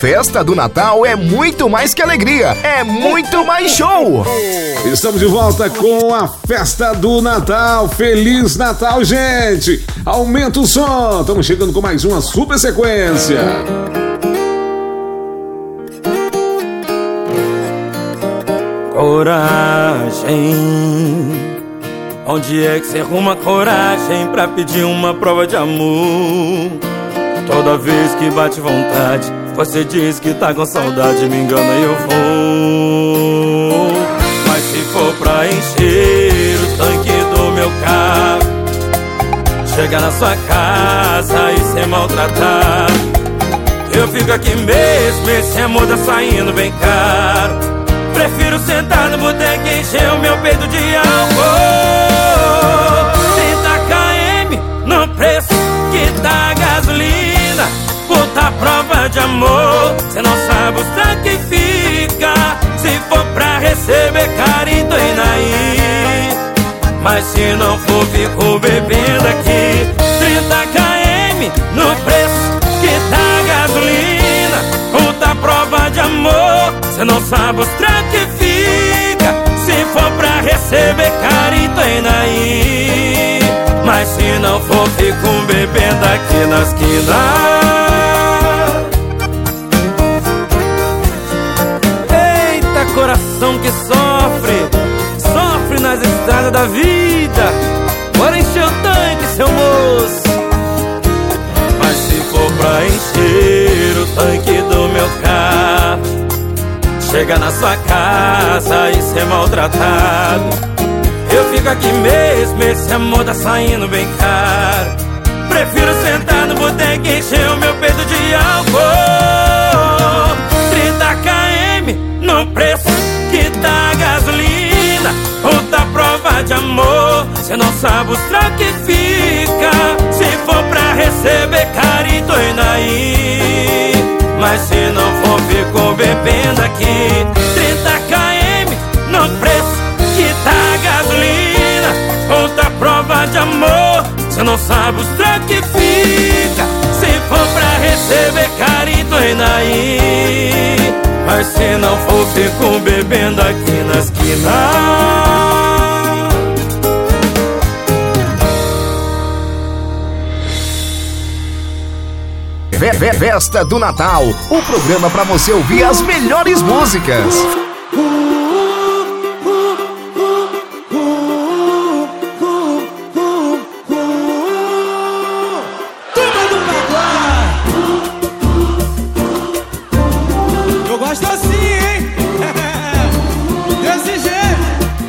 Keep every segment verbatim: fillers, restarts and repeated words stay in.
Festa do Natal é muito mais que alegria, é muito mais show! Estamos de volta com a Festa do Natal. Feliz Natal, gente! Aumenta o som, estamos chegando com mais uma super sequência. Coragem, onde é que você arruma coragem pra pedir uma prova de amor? Toda vez que bate vontade, você diz que tá com saudade, me engana e eu vou. Mas se for pra encher o tanque do meu carro, chegar na sua casa e ser maltratado, eu fico aqui mesmo, esse amor tá saindo bem caro. Prefiro sentar no boteco e encher o meu peito de álcool. trinta quilômetros no preço que tá a gasolina, puta prova de amor, cê não sabe o tanto que fica. Se for pra receber carinho, tô indo aí, mas se não for, fico bebendo aqui. Trinta quilômetros no preço que tá a gasolina, puta prova de amor, cê não sabe os trancos que fica. Se for pra receber carinho, tô indo aí, mas se não for, fico bebendo aqui na esquina. Eita, coração que sofre, sofre nas estradas da vida. Bora encher o tanque, seu moço. Mas se for pra encher o tanque do meu carro, chegar na sua casa e ser maltratado, eu fico aqui mesmo, esse amor tá saindo bem caro. Prefiro sentar no boteco e encher o meu peito de álcool. Trinta quilômetros no preço que tá a gasolina, outra prova de amor, cê não sabe os trocos que fica. Se for pra receber carinho, tô indo aí, mas se não for, fico bebendo aqui. Trinta quilômetros no preço que tá a gasolina, outra prova de amor, cê não sabe os trocos que fica. Se for pra receber carinho, tô indo aí, mas se não for, fico bebendo aqui na esquina. Festa do Natal, o programa pra você ouvir as melhores músicas. Eu gosto assim, hein? Desse jeito.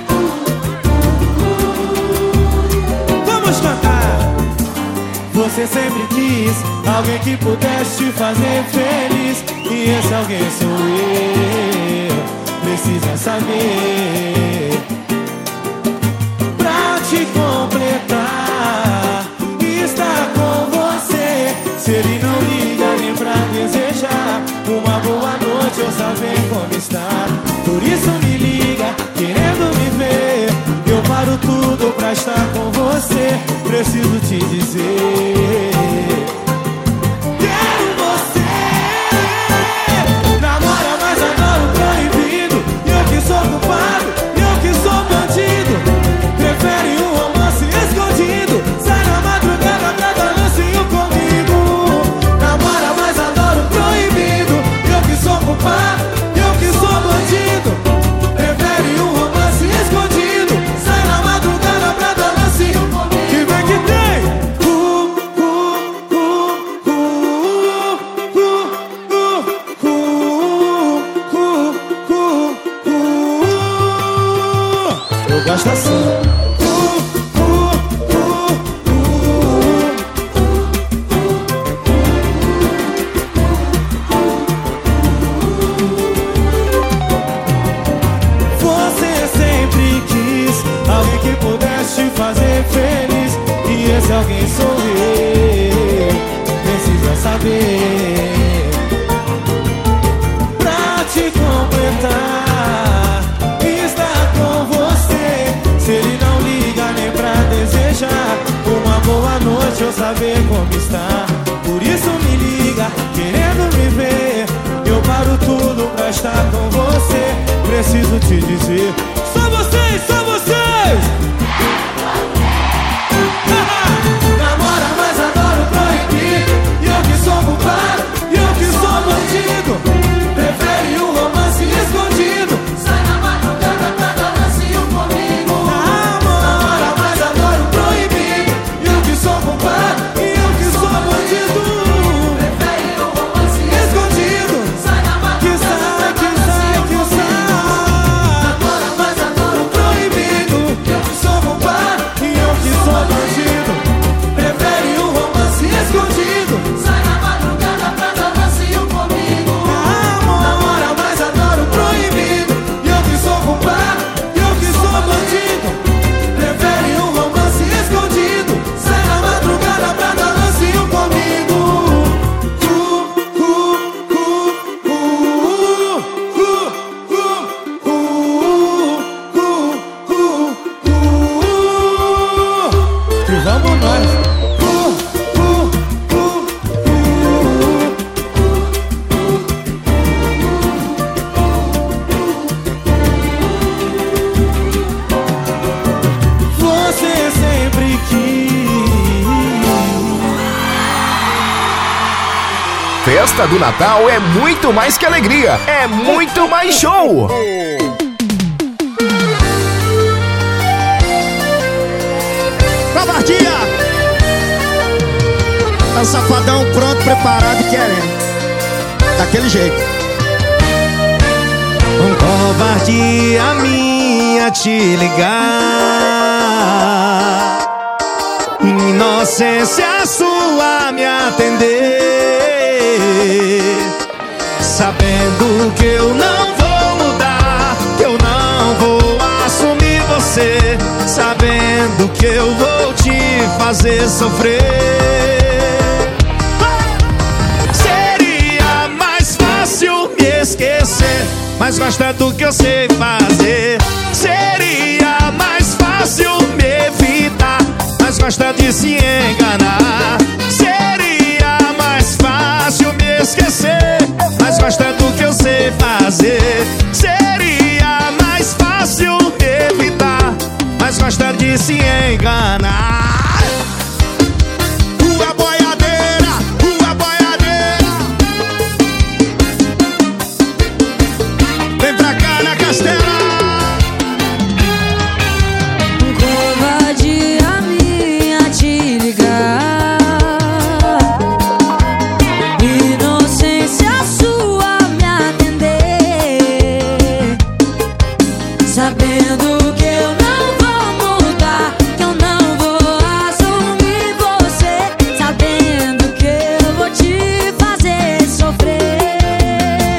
Vamos cantar. Você sempre quis alguém que pudesse te fazer feliz, e esse alguém sou eu. Precisa saber, pra te completar, estar com você. Se ele não liga nem pra desejar uma boa noite ou saber como está, por isso me liga, querendo me ver. Eu paro tudo pra estar com você. Preciso te dizer, quero você. Namora, mas adoro proibido. Eu que sou culpado, eu que sou bandido. Prefere um romance escondido, sai na madrugada pra dar lancinho comigo. Namora, mas adoro proibido. Eu que sou culpado, eu que sou bandido. Prefere um romance escondido, sai na madrugada pra dar lancinho comigo. Que vem que tem. Eu gosto assim. Você sempre quis alguém que pudesse te fazer feliz, e esse alguém sou eu. Precisa saber, pra te completar, estar com você. Se ele não liga nem pra desejar uma boa noite ou saber como está, por isso me liga, querendo me ver. preciso te dizer. Só vocês, só vocês. Namora, mas adoro proibir. E eu que sou culpado, e eu que sou bandido. Prefere um romance escondido. Sai na madrugada pra dar lancinho comigo. Namora, mas adoro proibir. E eu que sou culpado, e eu que sou bandido. Prefere um romance escondido. Sai na madrugada pra dar lancinho comigo. Namora, mas adoro proibido. E eu que sou culpado, e eu que sou bandido. Prefere um romance escondido. Sai na madrugada pra dar lancinho comigo. Namora, mas adoro proibido. E eu que sou culpado, e eu que sou bandido. Prefere um romance escondido. Sai na madrugada pra dar lancinho comigo. Uh, uh, uh, uh, uh, uh, uh, uh, uh, uh. E vamos nós. Uh, uh, uh, uh. Você sempre quis. Festa do Natal é muito mais que alegria, é muito mais show. Covardia! É o safadão pronto, preparado e querendo. Daquele jeito. Um covardia minha te ligar. Inocência sua me atender. Sabendo que eu não vou mudar, que eu não vou assumir você. Sabendo que eu vou te fazer sofrer. Seria mais fácil me esquecer, mas gosta do que eu sei fazer. Seria mais fácil me evitar, mas gosta de se enganar. Seria mais fácil me esquecer, mas gosta do que eu sei fazer. Seria mais fácil me evitar, mas gosta de se enganar. Rua boiadeira, rua boiadeira. Vem pra cá na Castela. Covardia minha te ligar. Inocência sua me atender. Sabendo que eu não vou mudar, que eu não vou assumir você. Sabendo que eu vou te fazer sofrer.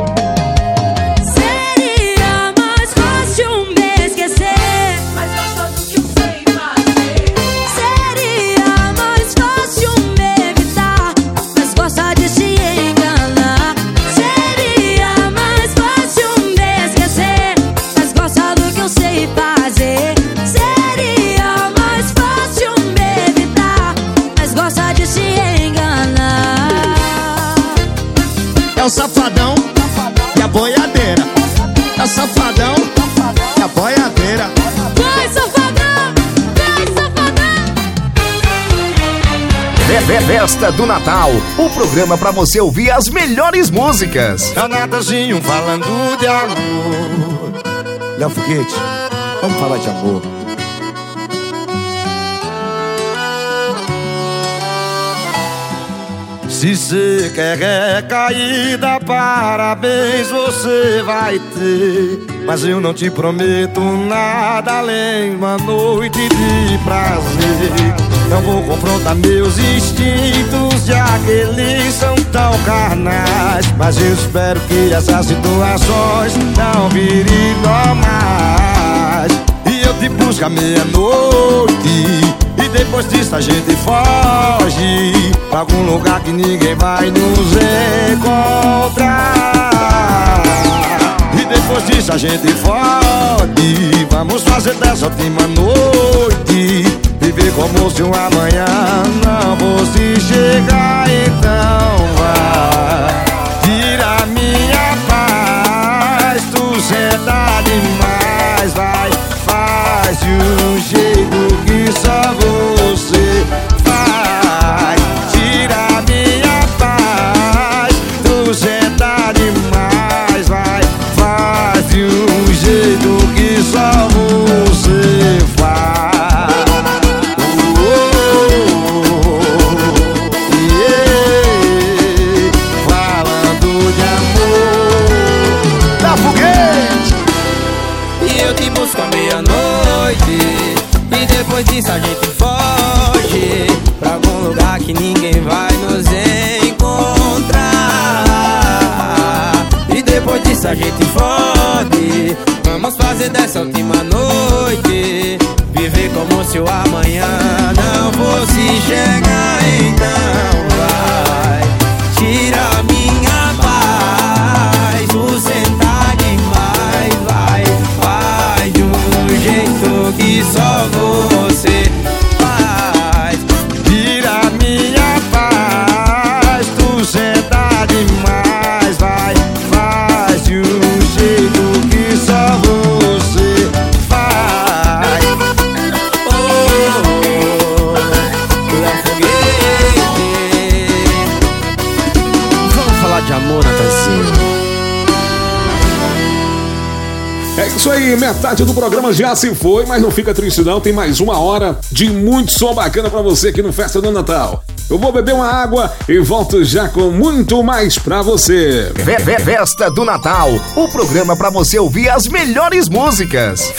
Seria mais fácil me esquecer, mas gosta do que eu sei fazer. Seria mais fácil me evitar, mas gosta de se enganar. Seria mais fácil me esquecer, mas gosta do que eu sei fazer. Seria mais fácil me evitar, mas gosta de se enganar. É o safadão e a boiadeira. É o safadão e a boiadeira. Vai, safadão! Vai, safadão! Fe- fe- Festa do Natal, o programa pra você ouvir as melhores músicas. É o Natalzinho falando de amor. Léo Foguete, vamos falar de amor. Se cê quer recaída, parabéns você vai ter. Mas eu não te prometo nada além de uma noite de prazer. Não vou confrontar meus instintos, já que eles são tão carnais. Mas eu espero que essas situações não virem normais. E eu te busco à meia-noite, e depois disso a gente foge pra algum lugar que ninguém vai nos encontrar. E depois disso a gente fode. Vamos fazer dessa última noite viver como se um amanhã não fosse chegar. Então vai, tira minha paz, tu senta disso a gente foge pra algum lugar que ninguém vai nos encontrar. E depois disso a gente fode. Vamos fazer dessa última noite viver como se o amanhã não fosse chegar. Então vai, tira minha paz, tu senta demais, vai, faz de um jeito que só você faz. Tira minha paz, tu senta demais, vai, faz de um jeito que só você faz. Oh, Léo Foguete. Vamos falar de amor, Natanzinho. É isso aí, metade do programa já se foi, mas não fica triste não, tem mais uma hora de muito som bacana pra você aqui no Festa do Natal. Eu vou beber uma água e volto já com muito mais pra você. Fe- fe- Festa do Natal, o programa pra você ouvir as melhores músicas.